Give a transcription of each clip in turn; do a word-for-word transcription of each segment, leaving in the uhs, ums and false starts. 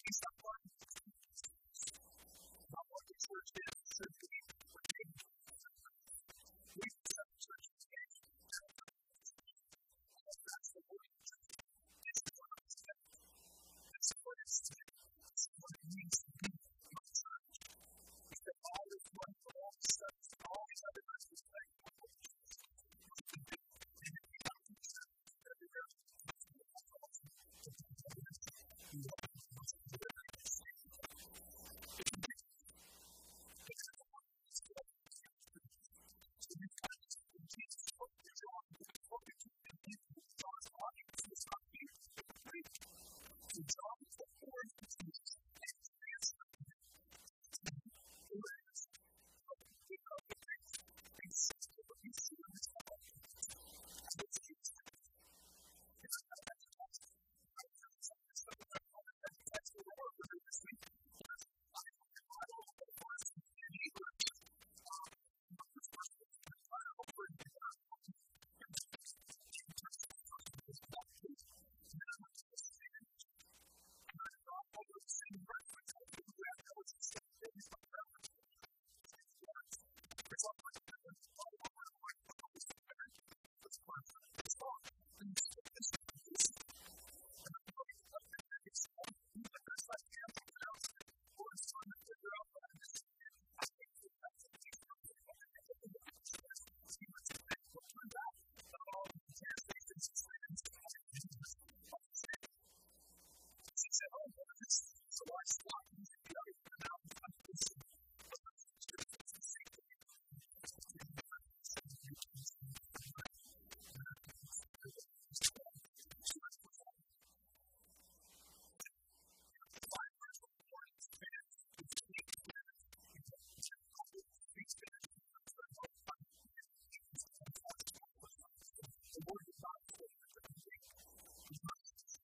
He's not part of the church. Not what the church is, should be, or maybe. We just have a church today. That's the word of the church. It's what it's today. It's what it's today. It's what it means to be a church. Because all this one for all the stuff, all these other verses that I know what the church is. And if you have to church, everywhere, it's what it's called. You are the most important thing. It's a big thing. It's a lot. It's a lot. So you can't just put Jesus on your job. You can put it in John's body. It's not you. It's free. So John is the fourth of Jesus. And it's the answer. It's the word. It's the word. It's the word. You see what it's about. And it's Jesus. It's not that it's not. It's not that it's not. That's the word we're doing this week. I don't know what it was in Hebrews. Not the first one. I don't know where it is. And the first one is not true. And I'm not supposed to say it. And I thought I was saying reference. I didn't know that was the same thing. It's not reference. It's words. It's not like that. It's all over the way. It's better. It's words. It's wrong. And this is this is this. And I'm going to tell you that it's wrong. But there's like the answer to that. Or it's trying to figure out what I'm saying. I think that that's the case. I'm going to tell you that it's the best. See what's the best. What turns out that all of the translations and slams that have been Jesus. She said, oh, what is this? So I stopped and said, you know, it's been out and I'm going to say, but it's the same thing. It's the same thing. It's the same thing. The word is not the word. It's not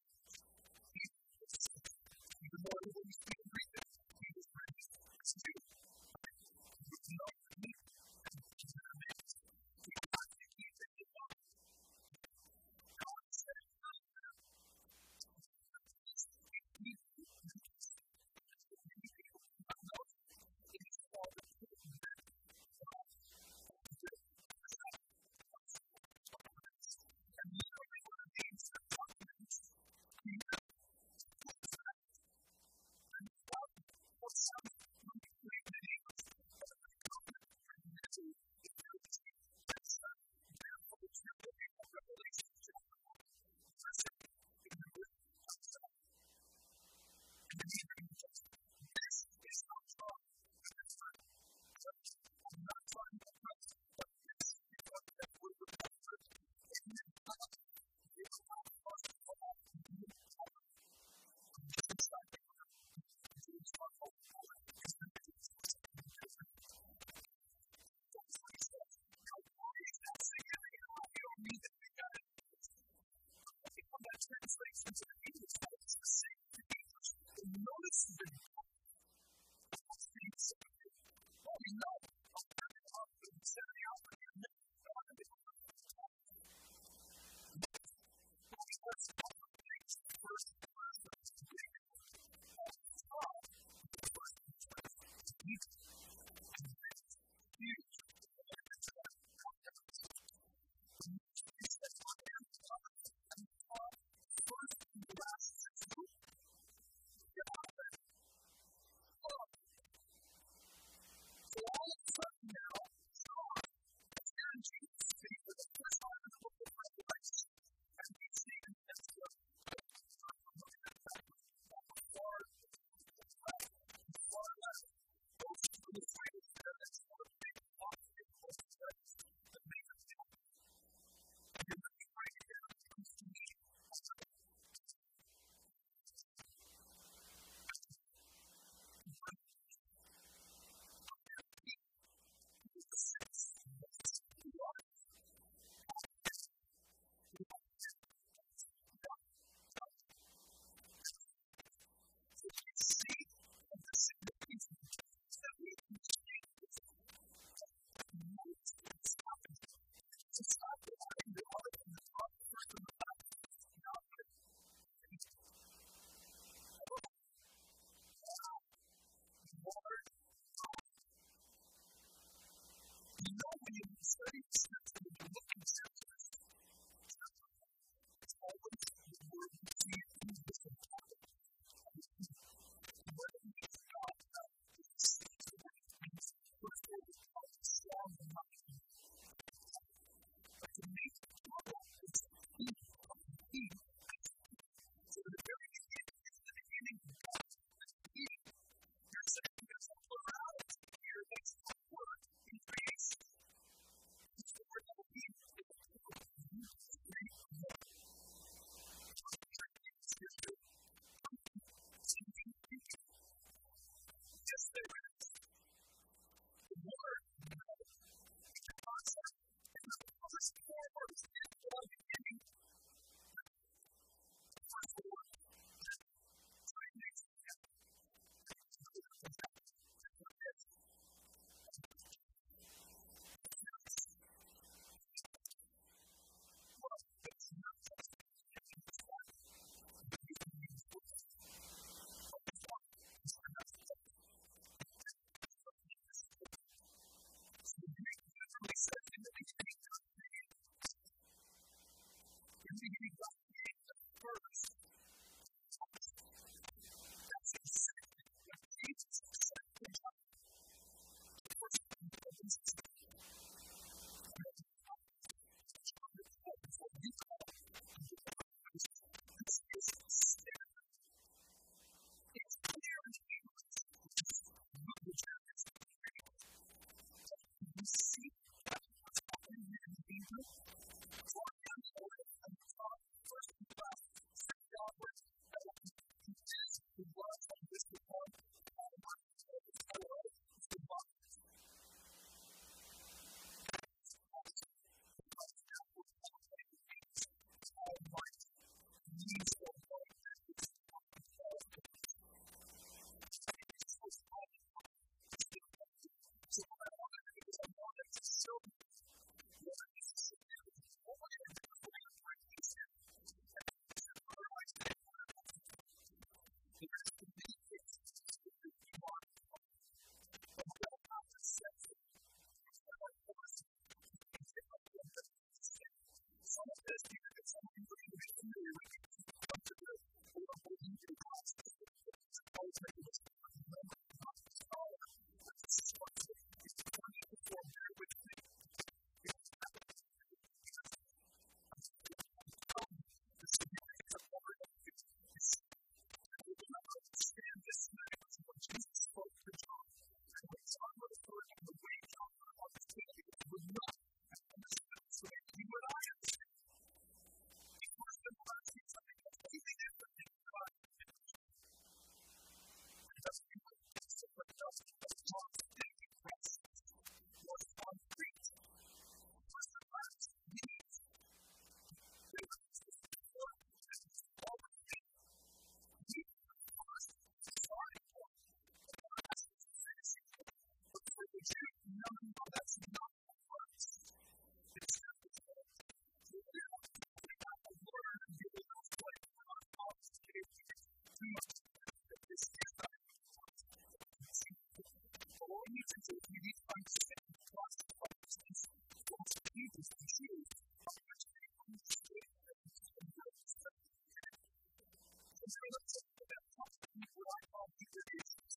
even more than when you speak and read it. He was ready. It's two. It's not for me. It's not for me. We have to keep it in mind. God said, not there. We need to do this. Many people do not know it. It is called the truth of that. God is good. And you know what it means to talk to them. You know what's that? And God will sound like you play the English. But I come and mental ability. That's not their culture. They have a relationship with God. For a second, you know it comes up. And then you bring it up. This is not wrong. That's not church. I'm not talking about Christ. But this is what that word of God is. And then God is not part of all. You are. It's not the word. It's not all. It's the business. It's the business. That's what he says. How long is that saying? You don't need it. You got it. I think when that translates into the English, it's the same in English. None There's many cases that you want to know how to set it. Of course, some of this here is something that you can do when you come to the horrible eating process. Always make it remember not to scholar. But this is what it's twenty to four bear with me. It's not the significance of what we're going to do. We cannot understand this matters what Jesus spoke to John. And when John referred to the way John understood it, it was not understood the way you and I understand. It was the words he said completely different than God. And that's the way it's so much else because John's thinking process was concrete. It was the words he needs. They were just important and it's always been. He was the first starting point. And the last is the finishing point. But for the Jew, no, no, that's not the first. It's not the first. You have to learn and give it enough way for our thoughts to give you too much that this is not important. But what we need to do is we need to understand the process of this. Most Hebrews and Jews are actually understood that this is the first step. And so let's look at that process of what I call Hebrew issues.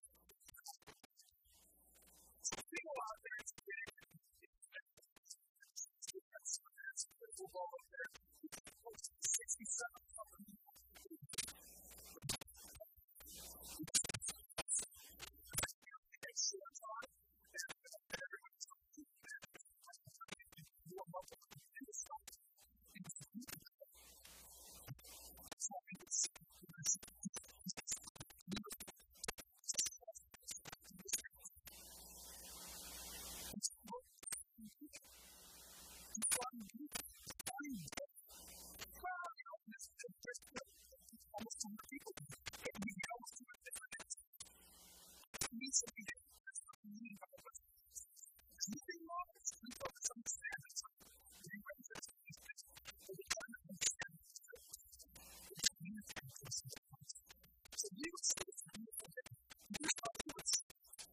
So people out there today, that's what it is. There's a wall up there. It's sixty-seven something. It's short time. And everyone's talking to them. More muscle in the stomach. It's beautiful. It's not in the stomach. Almost one hundred people. It can be almost two hundred different things. It means something different. That's what we mean by what it is. There's nothing wrong with it. We focus on the standards. We represent these things. But we're trying to understand these things. We're communicating things. So we would say it's a beautiful thing. Here's how we would say it.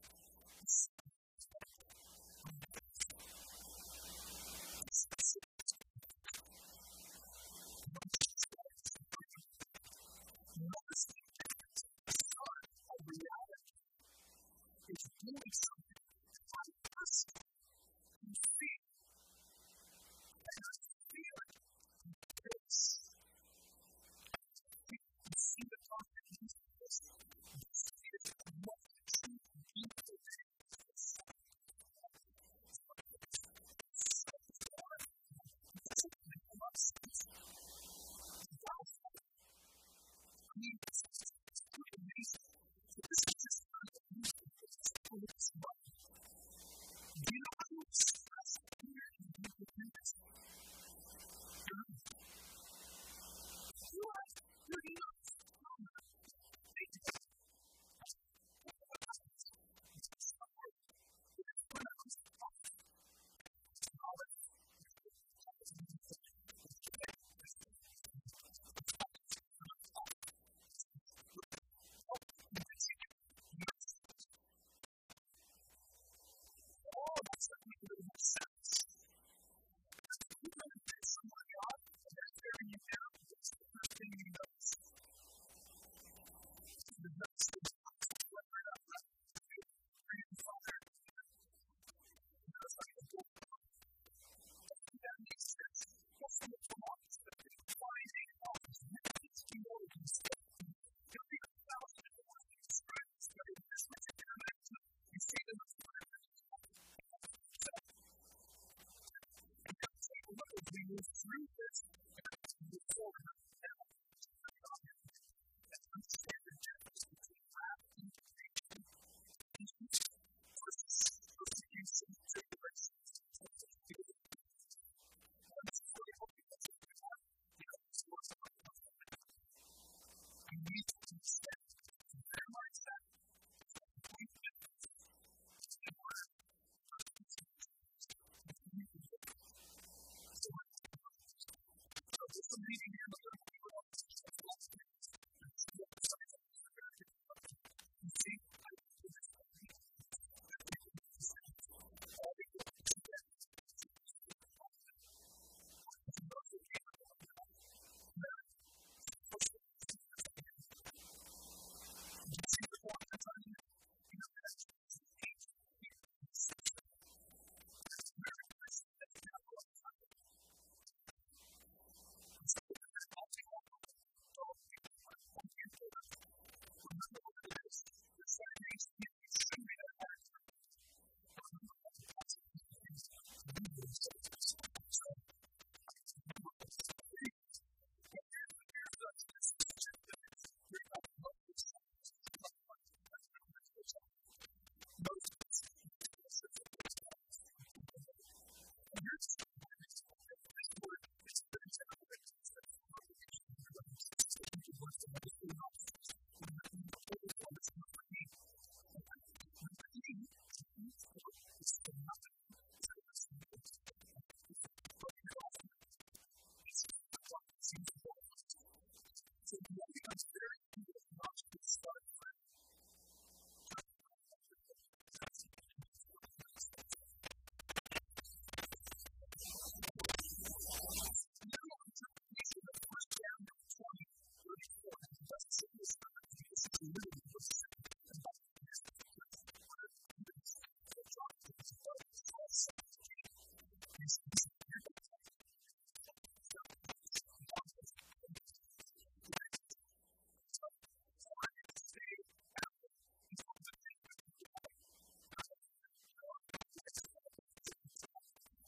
Notice the difference of the start of reality. It's doing something on purpose. You feel. And I feel it. This. You can see the thought that he's this. This is a multitude of beautiful things. It's something. It's something. It's something. It doesn't make a lot of sense. It's powerful. I mean, it's, it's, it's pretty amazing. So this is just kind of beautiful. It's so smart. You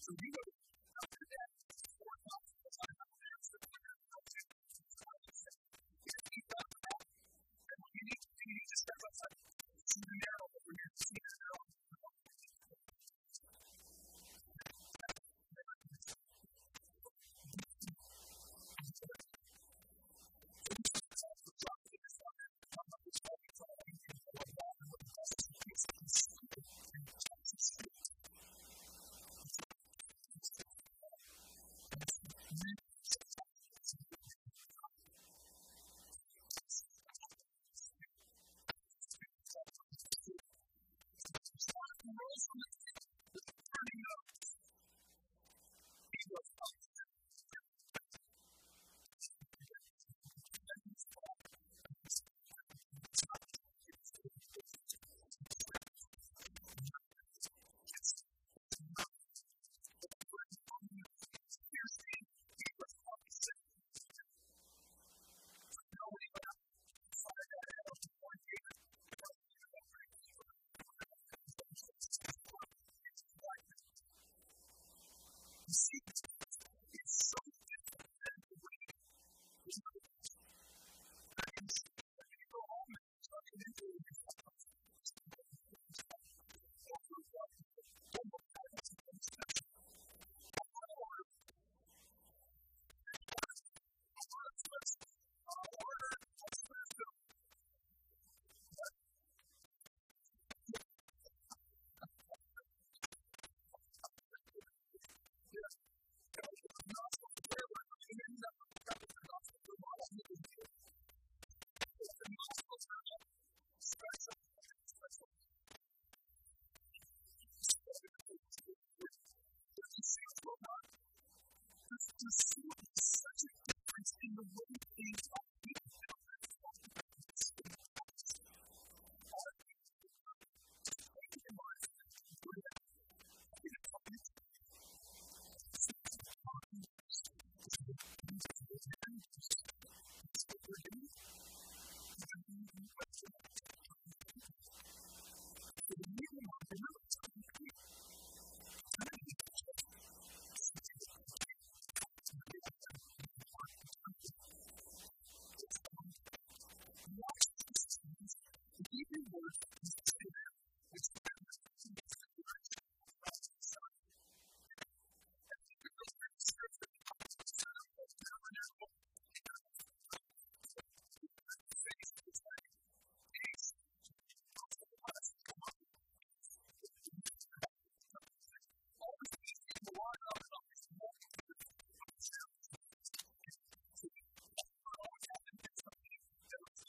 So you know, after that, four times the time out there, so when you're out there, if you got that, and what you need to do, you need to step outside. See the narrow, but when you're seeing the narrow, see, it's so different than the way you know it. I can see when you go home and you're talking into it, you're talking about to see such a difference in the way things are being built and functioned in this space. All of these things are taken in mind with that. In a public six times, these are the managers. That's what we're doing. We're doing the question of the meaning of the real time here. Even words that you say there, which are not to be words about the sun. And the girls that serve the house of sun of now and now, the face is like, it's also the last come up. All of these people are not on this walk with the sound. So we always have to do something that was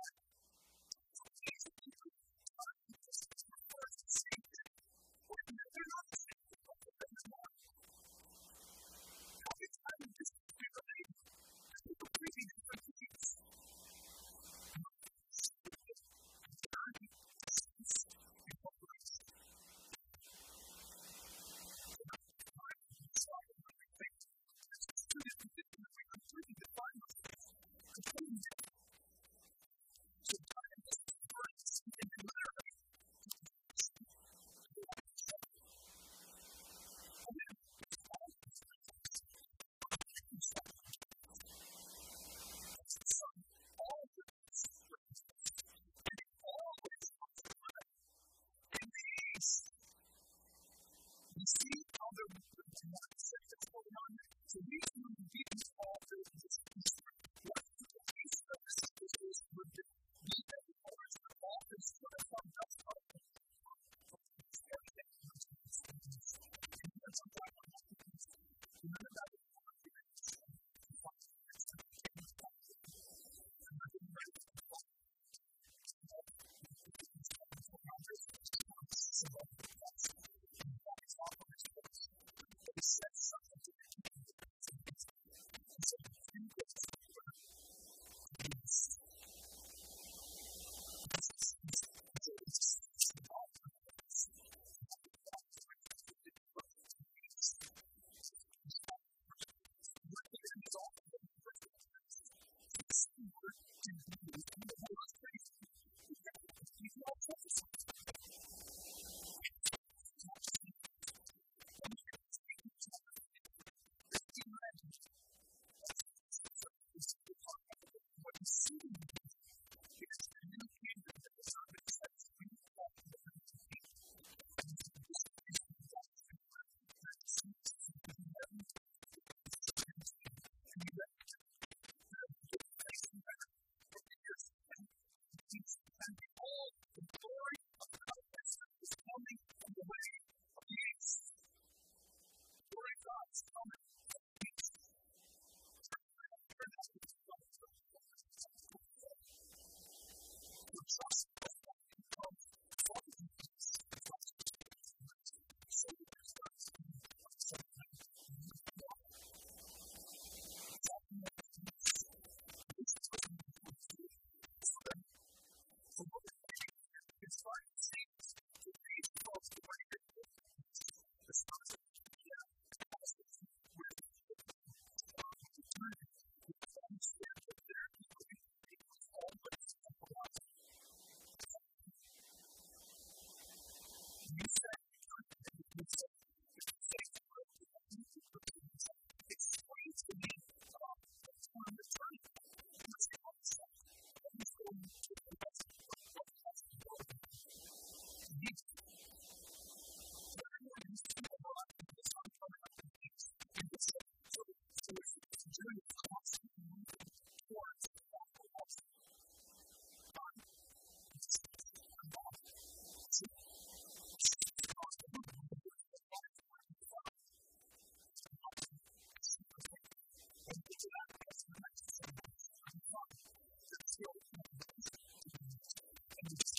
you see how the mindset that's going on here. So these human beings all build this piece. What the piece of this is with the need that the owners of all this sort of fun that's part of it. Everything is and that's what I want to do. None of that is going to be And behold, the glory of God is coming from the way of the east. The glory of God is coming from the east. We're trusting that God can come from the east. So we're trusting something. It's like it seems to reach across the way that the stars of the yeah, where the turn to understand that there are people who always have a lot of you said you said explains to me um, on the turn what's the concept of this going to the rest of the world. Everyone who's seen a lot of this on coming up in things in this so so it's a journey of constantly moving towards the gospel of God. It's a lot. It's a constant movement. And into that, that's the next thing. I'm fine. There's still and it's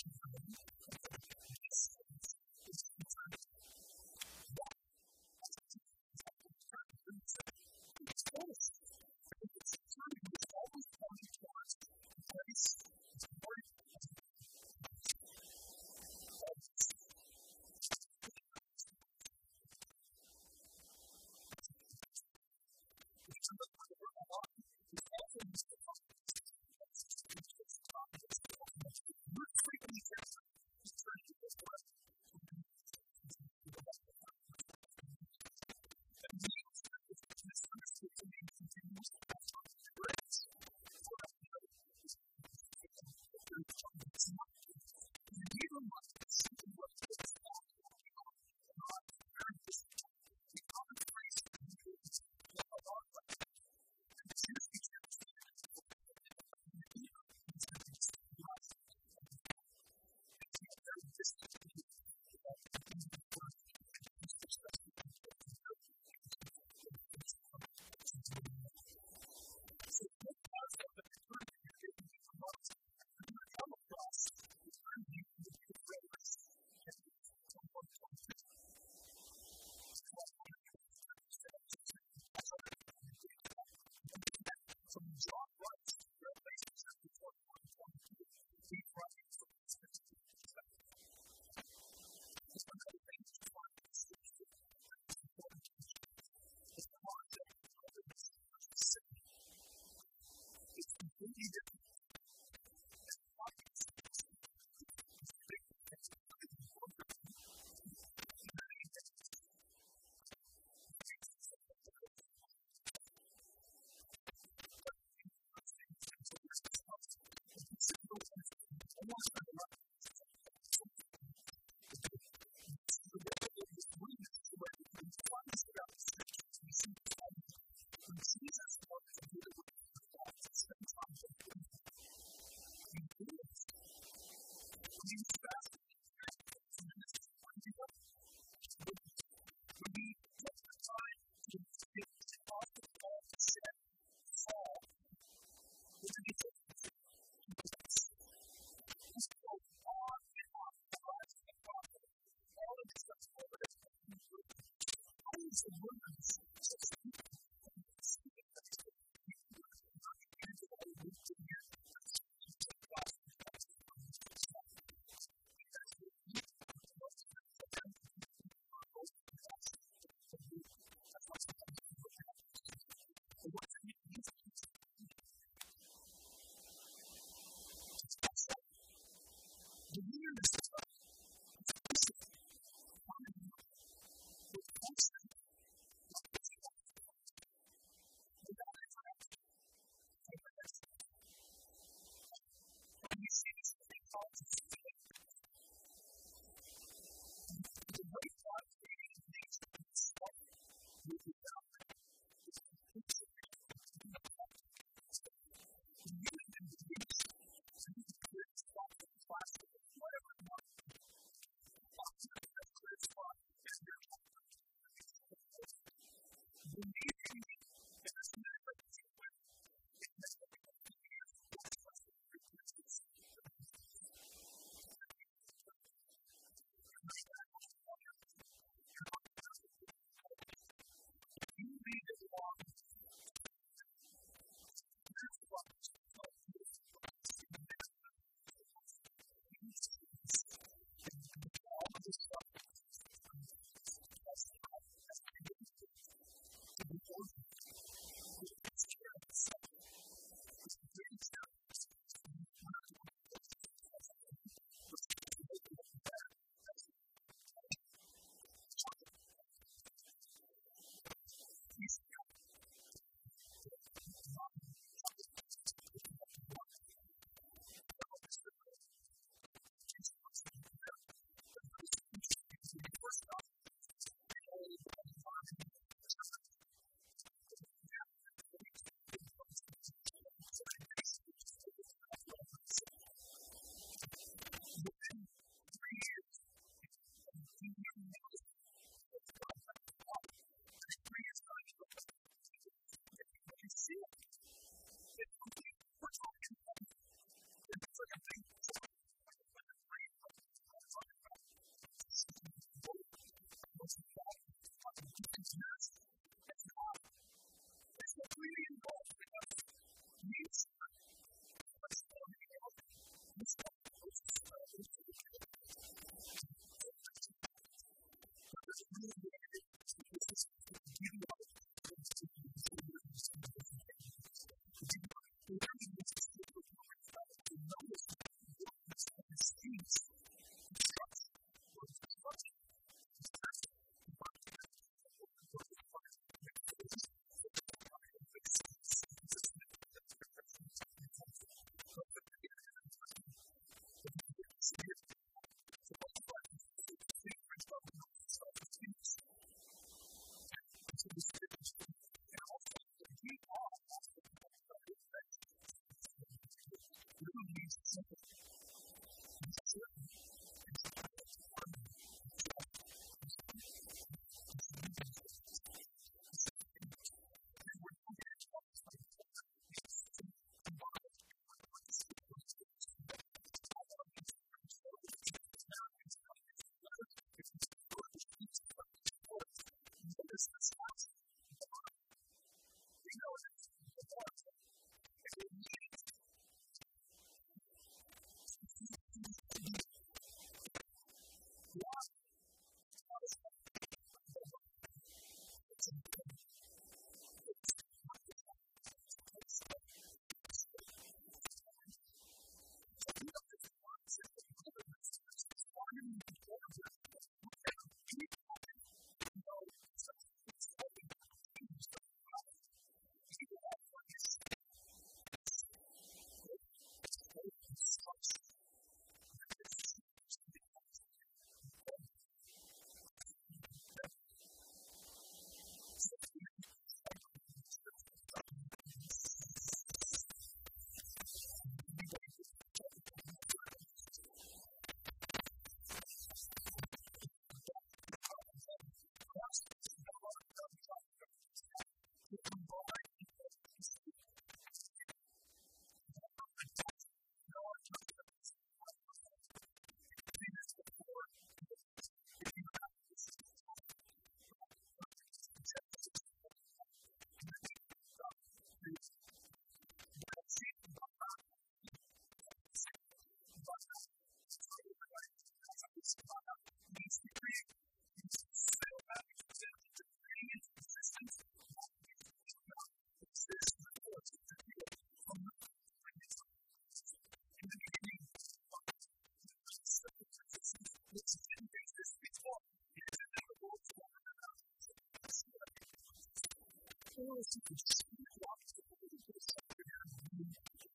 as you can see, walk to the way to something and you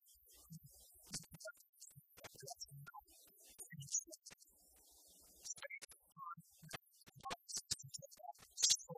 that's not finished yet. Stay on the box to get that so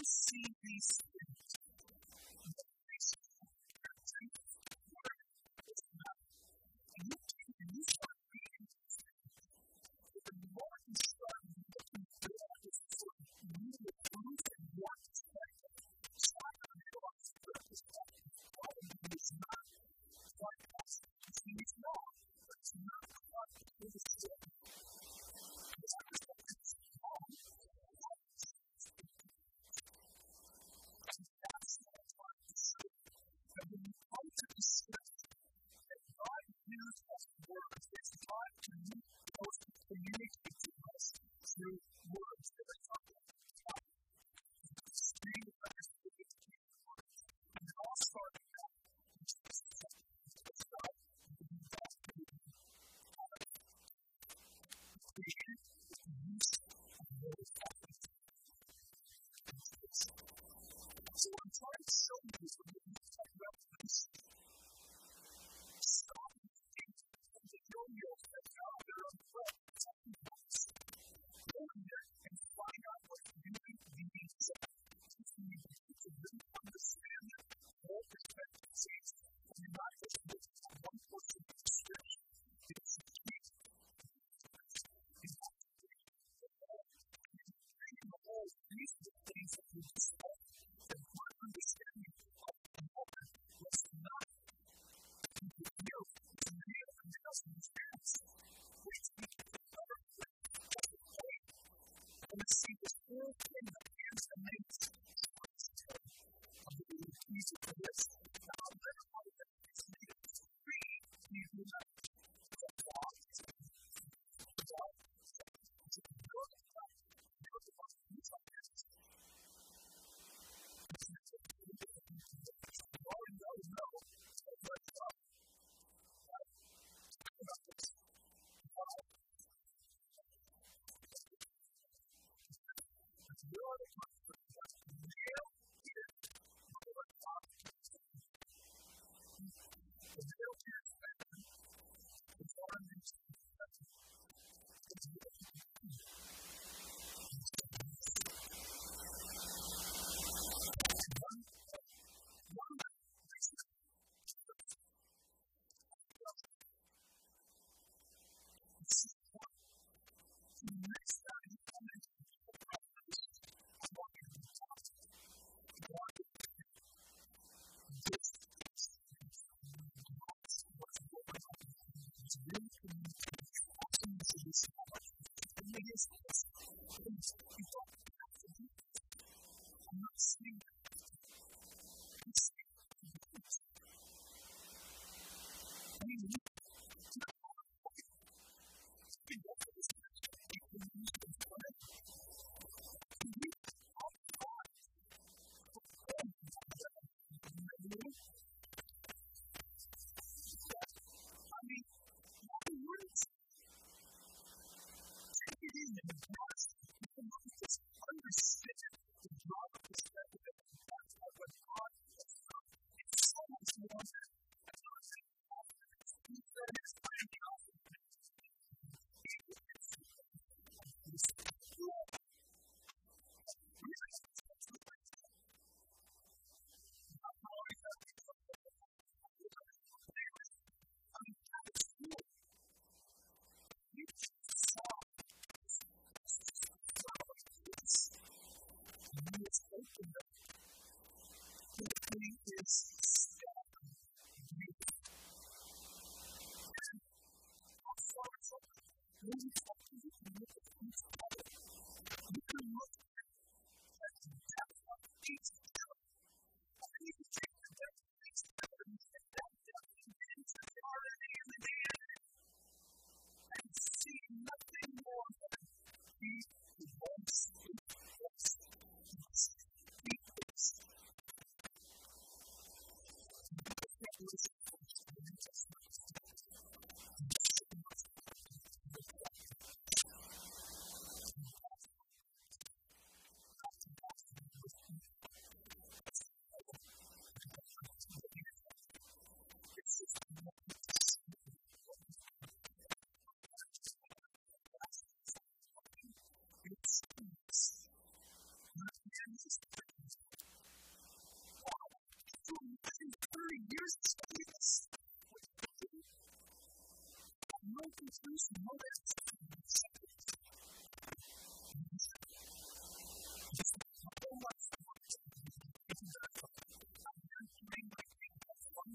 see these things. And you take and you start reading these things. But the more you start looking through all this sort of new truth and what is like, so I don't realize that this problem is not quite us. It's not, but it's not quite the same. It's not just like it's wrong. That's not quite the same. And when you come to the scripture, that God used as words, it's God to communicate to us through words that are talking about God. It's free to understand the word. And it all started out in Jesus' name. It's God who did that to you. Created with the use of those topics. So I'm trying to show you this when we talk about this. Stop from the yo-yos that God are on the front talking about this. Go in there and find out what really means. If you need to really understand it, all perspective sees, and you're not just looking at one portion of the scripture. It's the key. You have to read the whole. Reading the whole, these are the things that we just want. And my understanding of the moment was not to be real, to be real and just understand. Which means the other thing of the point. I want to see this whole thing that is the main of the piece of this. Now, I'm going to know that it's made of three Hebrew letters. The God is the God is the good God. You're the one who's like this. You already know, know, so let's go. Right? Talk about this. God. You're the one who's like real here. You're the God. The real here is better. The God is better. It's real. One, one reason. The next time you come into the property, I'm walking in the top. God is this is what's going on. It's really communicating. Asking you to do so much. The thing is this. You don't have to do this. I'm not saying that. I'm saying that. I mean, you it's not hard. You go for this. You can use it for it. You read it all the time. I mean, my words. Take it in and grasp it. You can just understand the broader perspective of that's what God has done. It's so much more than I don't think He said it's finding out the things. It's cool. Really, it's not too late. I'm always having something. I mean, that is cool. You just saw this. And He has opened up. The thing is still beautiful. And I'm sorry for that. When you talk to you, you look at things together. You can look at the depth of each other. And then you can take the depth of each other and take that depth into the already in the D N A. And see nothing more than He who wants to bless us. He is. That was the first of the New Testament. is the story of the son with victory. No confusion, no hesitation. Just so much more to if you don't know. I'm entering my kingdom one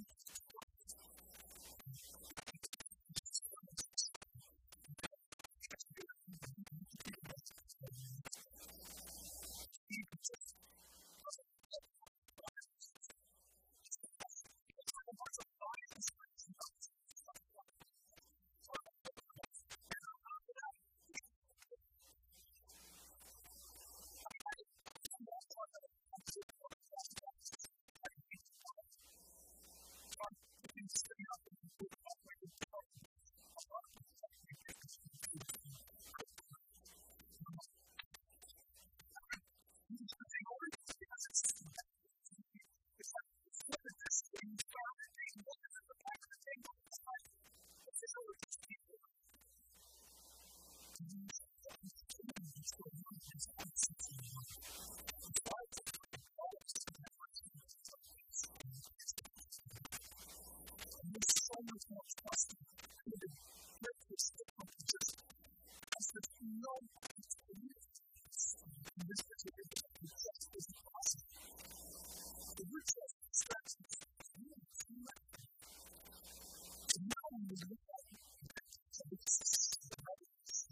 so much more trust in the purpose of just as there's no point to believe in this particular thing, it just isn't possible. The root of distraction is really too much. So now when we look at it, so this is the right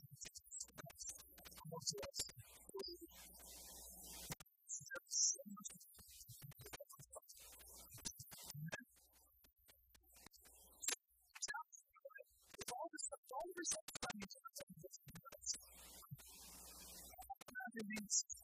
and also us, there's so much all of this stuff coming to us on this. That remains